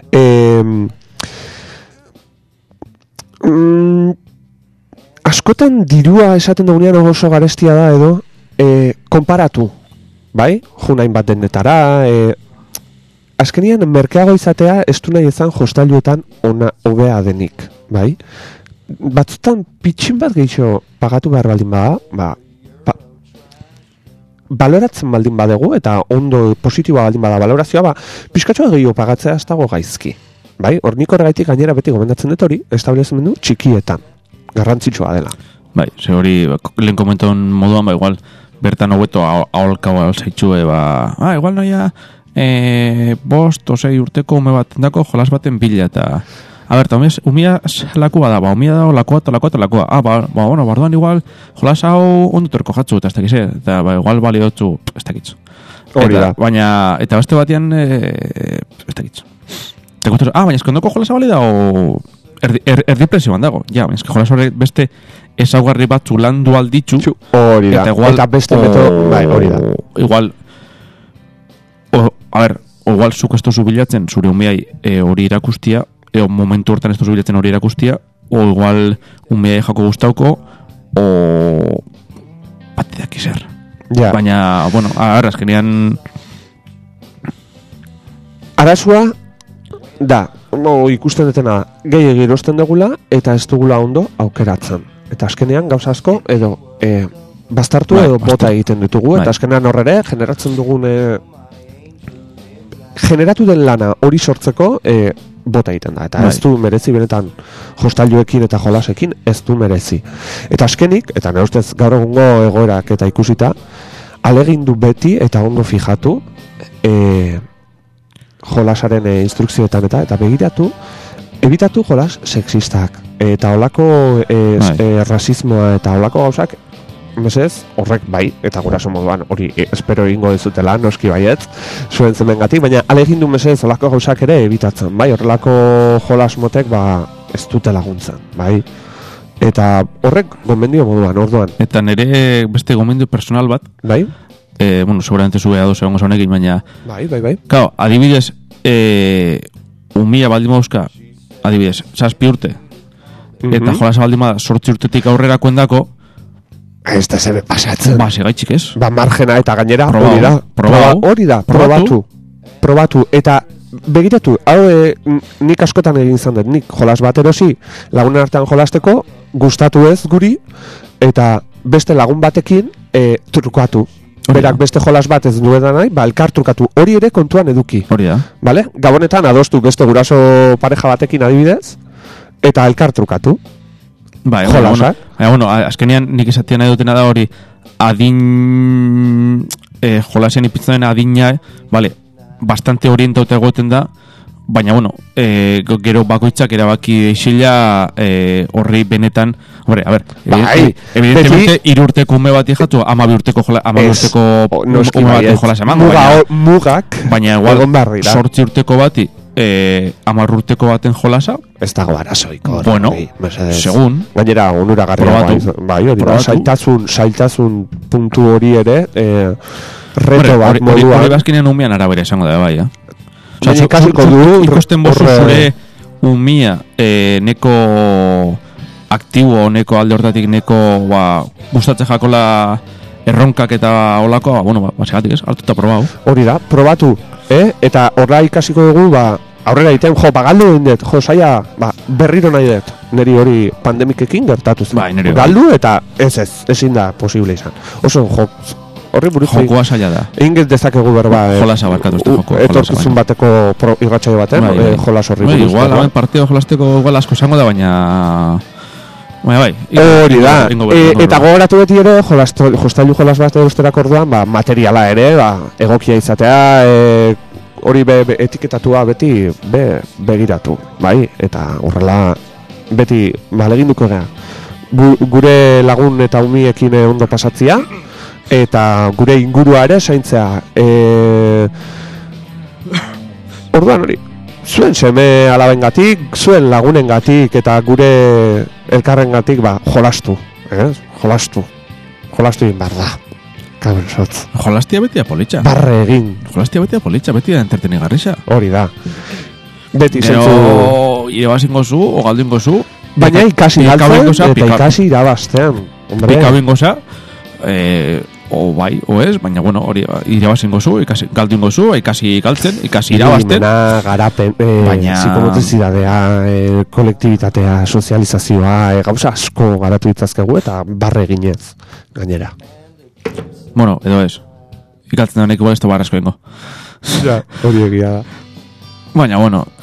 Askotan dirua esaten dugunean oso garestia da edo, konparatu, bai? Junain bat dendetara, azkenean merkeago izatea ez du nahi ezan jostailuetan ona hobea denik, bai? Batzutan pitxin bat gehiago pagatu behar baldin bada, baloratzen baldin badegu eta ondo positiboa baldin bada balorazioa, pixkatxoa gehiago pagatzea ez dago gaizki, bai? Hornik horregaitik gainera beti gomendatzen dut hori, establezimendu txikietan, garrantzitsua dela. Bai, ze hori, lehen komenton moduan, igual, bertan hobeto aholkaua zaitxue, igual noia, 5 o 6 urteko ume bat dako jolas baten bila eta eta umia lakua da, umia da lakua bueno, bardoan igual jolas hau ondo torko jatzu eta ez dakiz, eta igual balidotzu ez dakiz baina, eta beste batean ez dakiz baina eskondoko jolas balida o erdi presioan dago, baina eski jolas horrek beste ezaugarri batzu landu alditzu hori da, eta beste meto hori da igual igual zuk ez tozu bilatzen zure umeai hori irakustia, momentu hortan ez tozu bilatzen hori irakustia, o igual umeai jako gustauko, o bateak izer. Baina, bueno, azkenean... Arazua, da, ikusten detena, gehiagir erosten dugula, eta ez dugula ondo aukeratzen. Eta azkenean gauza asko, edo bastartu edo bota egiten ditugu, eta azkenean horrere, generatzen dugun generatu den lana hori sortzeko bota egiten da, eta ez du merezi benetan hostailuekin eta jolasekin, ez du merezi. Eta azkenik, eta nire ustez gaur egungo egoerak eta ikusita, alegindu beti eta ondo fijatu jolasaren instrukzioetan eta begiratu, ebitatu jolas sexistak, eta holako rasismoa eta holako gauzak, mesez, horrek bai, eta guraso moduan, hori espero egingo dezutela, noski baietz, zuen zemengatik, baina alegindu mesez holako gauzak ere ebitatzen, bai, horrelako jolas motek, ez dute laguntzen, bai. Eta horrek gomendio moduan, orduan. Eta nire beste gomendio personal bat, bai? Seguramente zube ados egongo zaunekin, baina... Bai. Kao, adibidez, umia baldin mauzka, adibidez, 7 urte, eta jolasa baldin ma 8 urtetik aurrera kuendako, ez da zebe pasatzen. Segaitxik ez. Margena eta gainera, hori da. Probatu. Eta begiratu, hau nik askotan egin izan dut, nik jolas bat erosi, lagunen artean jolasteko, gustatu ez guri, eta beste lagun batekin trukoatu. Berak beste jolas bat ez duedan nahi, elkar trukatu. Hori ere kontuan eduki. Hori da. Vale? Gabonetan adostu beste guraso pareja batekin adibidez, eta elkar trukatu. Jolasak. Azkenean nik esatia nahi dutena da hori adin jolasean ipitzen adina, bastante orientauta egoten da, baina gero bakoitzak erabaki isila horri benetan, evidentemente 3 urteko ume bat jatu, 12 urteko ume bat jolasa emango, mugak, baina igual 8 urteko bati 10 urteko baten jolasa, ez dago arazoiko. Bueno, segun. Gainera, onuragarria hori da, sailtasun puntu hori ere, reto bat moduan. Hori bazkinean umian arabera esango da, bai, ikasiko du, ikusten bozu zure umia neko aktibo, neko alde hortatik, neko gustatze jakola erronkak eta holako, segatik ez, hartu eta probau. Hori da, probatu, eta horra ikasiko dugu, aurrera egiten, galdu egin dut, saia, berriro nahi dut, niri hori pandemikekin gertatu zen. Galdu eta ezin da posible izan. Oso, horri buruz jokoa saia da. Egin dezakegu berba. Jolasa barkatu ez da jokoa. Etorkizun bateko irratsaio baten, jolas horri buruz. Igual, hamen partida jolasteko igual asko zango da, baina... Hori da, eta gogoratu beti ere, jostailu jolas bat erosterak orduan, materiala ere, egokia izatea, hori etiketatua beti begiratu, bai? Eta horrela beti baleginduko gara. Gure lagun eta umiekin ondo pasatzia, eta gure ingurua ere zaintzea. Orduan hori, zuen seme alabengatik, zuen lagunengatik eta gure elkarrengatik jolastu, jolastu egin behar da. Jolastia beti apolitxa. Barre egin. Jolastia beti apolitxa, beti da entretenigarrixa. Hori da. Beti zentzu... Pero irebazingo zu, o galdingo zu. Baina ikasi galtzen eta ikasi irabaztean. Pika bingo za, o bai, o ez, baina hori irebazingo zu, galdingo zu, ikasi galtzen, ikasi irabazten. Irudimena, garapen, psikomotrizidadea, kolektibitatea, sozializazioa, gauza asko garatu ditzazkegu eta barre eginez, gainera. Edo ez. Ikaltzen da honek igual ez da barrasko ingo. Ja, hori egia da. Baina,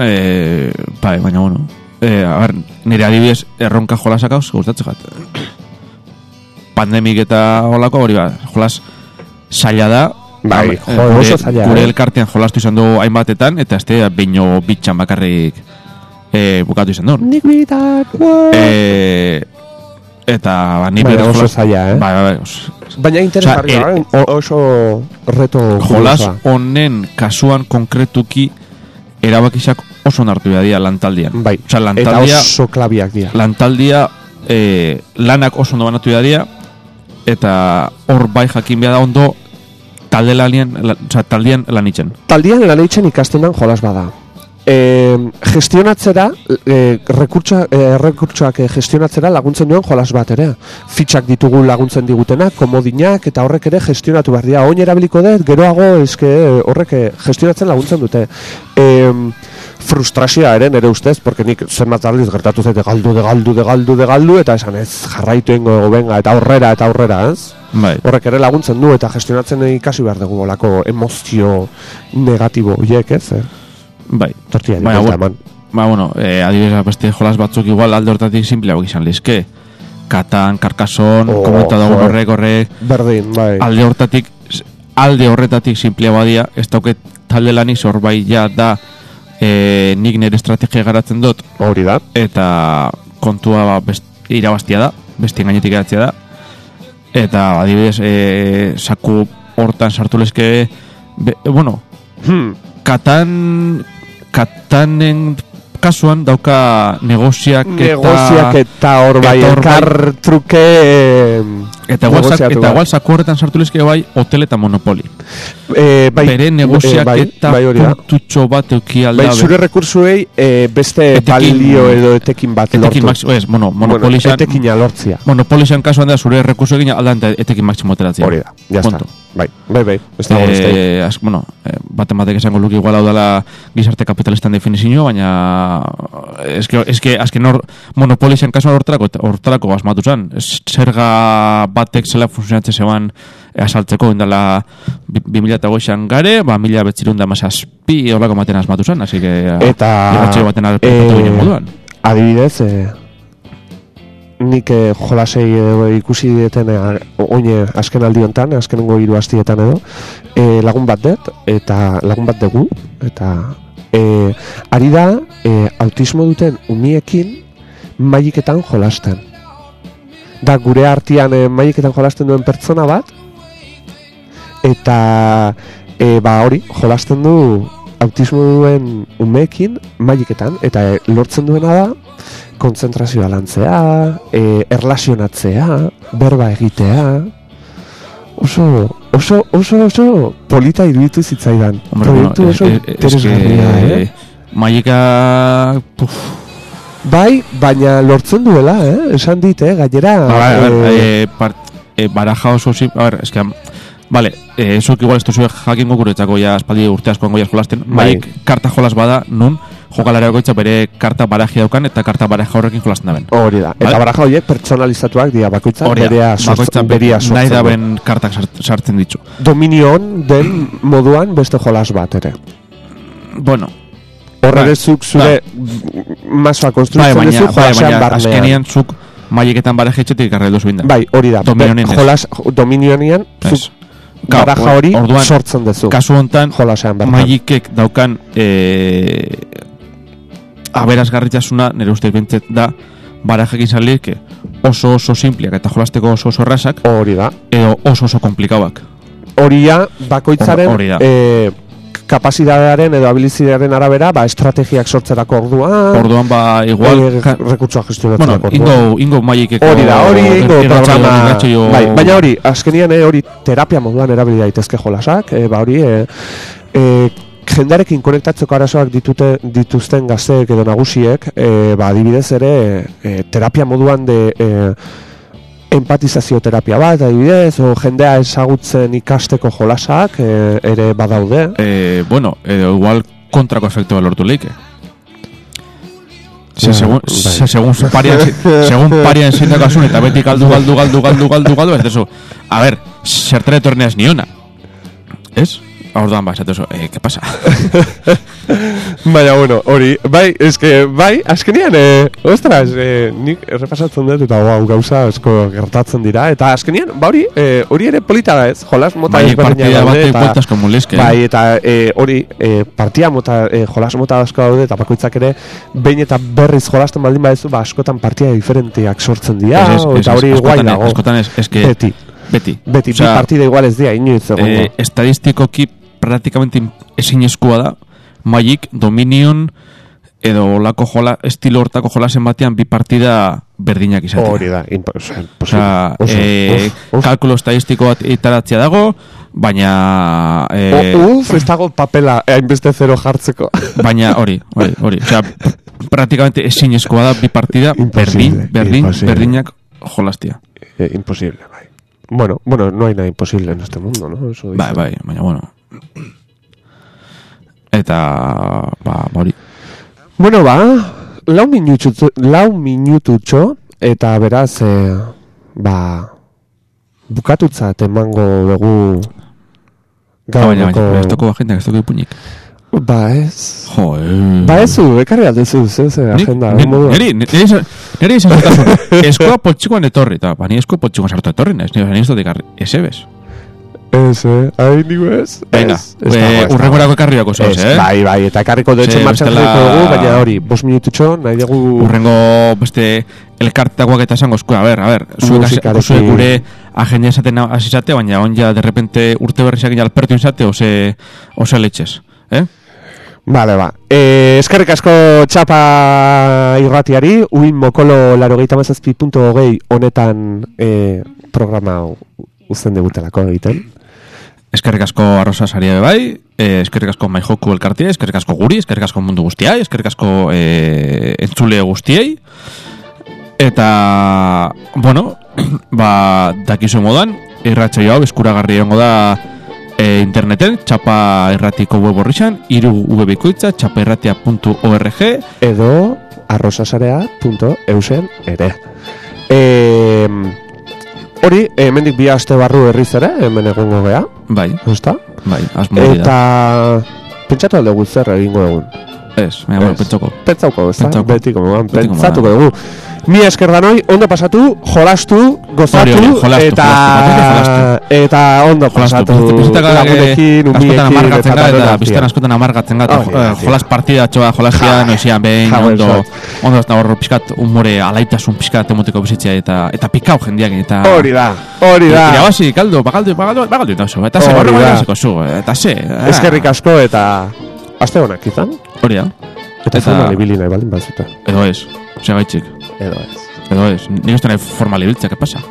nire adibidez erronka jolasak hauz, gustatzen jat. Pandemik eta holako hori jolas zaila da. Bai, oso zaila. Gure elkartean jolastu izan du hainbatetan, eta ez da baino bitxan bakarrik bukatu izan du. Nik bitak, eta oso zaila, baina interesgarria, oso reto jolas honen kasuan konkretuki erabakizak oso nartu dira lantaldian. Bai, eta oso klabiak dira. Lantaldia lanak oso ondo banatu dira, eta hor bai jakin behar da ondo taldean lanitzen. Taldean lanitzen ikasten den jolas bada. Gestionatzera, rekurtsoak gestionatzera laguntzen duen jolas bat ere. Fitxak ditugu laguntzen digutenak, komodinak, eta horrek ere gestionatu behar dira. Oin erabiliko dut, geroago horrek gestionatzen laguntzen dute. Frustrazioa ere nire ustez, porque nik zenbat aldiz gertatu zaite galdu, eta esan ez jarraitu ingo benga, eta aurrera, ez? Bai. Horrek ere laguntzen du, eta gestionatzen ikasi behar dugu olako emozio negatibo hiek, ez? Bai. Tortilla baina, bueno, adibidez, beste jolas batzuk igual alde hortatik simpleago izan lizke. Katan, Karkason, komenta dago horrek. Berdin, bai. Alde horretatik simpleago badia, ez dauket talde lanik zorbait ja da nik nire estrategia garatzen dut. Hori da. Eta kontua irabaztia da, bestien gainetik geratzea da. Eta adibidez, saku hortan sartu lezke, bueno, Katanen kasuan dauka negoziak eta hor bai, elkar truke eta igual saku horretan sartu lezke bai, hotel eta monopoli. Bere negoziak eta puntutxo bat euki aldabe. Bai, zure rekursuei beste balio edo etekin bat lortu. Etekina lortzia. Monopolizan kasuan da zure rekursu egin aldan etekin maksimo ateratzea. Hori da, jazta. Bai. Baten batek esango luki igual hau dela gizarte kapitalistan definizio, baina eske monopolizan kasuan hortarako asmatu zen. Zerga batek zela funtzionatzen zeban asaltzeko indala 2008an gare, 1917 horlako maten asmatu zen, así que irratxeo baten alpertatu ginen moduan. Adibidez, nik jolasei ikusi dieten oine azken aldi honetan, azkenengo 3 astietan edo, lagun bat dut, eta lagun bat dugu, eta ari da autismo duten umiekin mailiketan jolasten. Da gure artean mailiketan jolasten duen pertsona bat, eta hori jolasten du autismo duen umeekin mailiketan, eta lortzen duena da kontzentrazioa lantzea, erlazionatzea, berba egitea, oso polita iruditu zitzaidan. Proiektu oso interesgarria, Mailika... Bai, baina lortzen duela, esan dit, gainera... Baraja oso zip... eske... Vale, zuk igual esto zue jakingo guretzako ja espaldi urte askoango ja jolasten. Maik karta jolas bada, nun jokalarea goitza bere karta baraji daukan eta karta baraja horrekin jolasten daben. Hori da, eta baraja horiek pertsonalizatuak dira bakoitza berea sortzen. Nahi daben kartak sartzen ditu. Dominion den moduan beste jolas bat ere. Bueno, horre zuk zure masoa konstruitzen duzu jolasean barnean. Azkenian zuk maieketan baraja etxetik garreldu zuinda. Bai, hori da. Dominionian zuk baraja hori sortzen duzu. Kasu hontan, maiekek daukan aberazgarritasuna, nire ustez bentzet da, barajekin salik oso simpliak eta jolasteko oso errazak. Hori da. Edo oso komplikauak. Hori da, bakoitzaren kapazitatearen edo habilizitatearen arabera, estrategiak sortzerako orduan, igual rekurtsoa gestionatzerako orduan. Ingo maiekeko... Ingo programa... Baina hori, azkenian hori terapia moduan erabili daitezke jolasak, hori... jendarekin konektatzeko arazoak dituzten gazteek edo nagusiek, adibidez ere, terapia moduan empatizazio terapia bat, adibidez, o jendea ezagutzen ikasteko jolasak ere badaude. Edo igual kontrako efektua lortu leike. Segun parian zeindakasun eta beti galdu, ez desu. A ver, zertara etorneaz niona. Ez? Orduan esatu eso, ¿qué pasa? Baina, bueno, hori, azkenian, nik errepasatzen dut eta gauza asko gertatzen dira, eta azkenian, hori ere polita da ez, jolas mota ezberdinak daude, eta hori, partia mota, jolas mota asko daude, eta bakoitzak ere, behin eta berriz jolasten baldin badezu, askotan partia diferenteak sortzen dira, eta hori guai dago, beti, bi partida igual ez dira, inoiz egongo. Estadistikoki praktikamente ezinezkoa da Magic, Dominion edo olako estilo hortako jolasen batean bi partida berdinak izatea. Hori da, kalkulo estadistiko bat itaratzea dago, baina... ez dago papela hainbeste zero jartzeko. Baina hori. Praktikamente ezinezkoa da bi partida berdinak jolastia. Imposible, bai. Bueno, no hay nada imposible en este mundo, ¿no? Eso dice. Bai, baina bueno. Eta, hori. Bueno, 4 minututxo, eta beraz, bukatutzat emango dugu gaurko... Baina, ez toko ipuñik. Ba ez. Jo, Ba ezu, ekarri aldezu, ze agenda. Neri izan zutasun, eskoa potxikoan etorri, eta ba, ni eskoa potxikoan sartu etorri, ni ez dut ekarri, esebes. Ez, hain digu ez. Venga, urrengorako ekarri bako zoz, Bai, eta ekarriko dutxen martxan jarriko dugu, baina hori, 5 minututxo, nahi dugu... Urrengo, beste, elkartakoak eta esango eskoa, a ber, zuek gure agenda esaten azizate, baina onja, de repente, urte berriak alpertu izate, ose letxez, Vale, ba. Eskerrik asko txapa irratiari, uin mokolo 87.20 honetan programa uzten degutelako egiten. Eskerrik asko Arrosa Saria bai, eskerrik asko Maijoku elkartia, eskerrik asko guri, eskerrik asko mundu guztiai, eskerrik asko entzule guztiei. Eta, bueno, ba, dakizu modan, irratxo hau eskuragarri egongo da interneten, txapa irratiko web horrixan, 3 webikoitza, txapairratia.org edo arrosasarea.eusen ere. Hori, hemendik 2 aste barru herriz ere, hemen egongo gea. Bai. Ezta? Bai, asmo dira. Eta pentsatu alde zer egingo egun. Ez, bueno, pentsauko, ezta? Betiko moan, pentsatuko dugu. Mi esker danoi, ondo pasatu, jolastu, gozatu, eta ondo pasatu lagunekin, umiekin, eta biztan askotan amargatzen gara, jolas partidatxoa, jolastia, noizian behin, ondo ez da horro pixkat umore alaitasun pixkat emoteko bizitzea, eta pikau jendiak, eta... Hori da. Irabazi, kaldu, eta oso, eta ze, horrego eraziko zu, eta ze... Eskerrik asko, eta aste honak izan. Hori da. Eta formal ibili nahi baldin bazuta. Edo ez, segaitzik. Edo ez. Nik uste nahi formal ibiltzea, ¿qué pasa?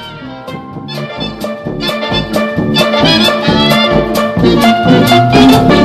Thank you.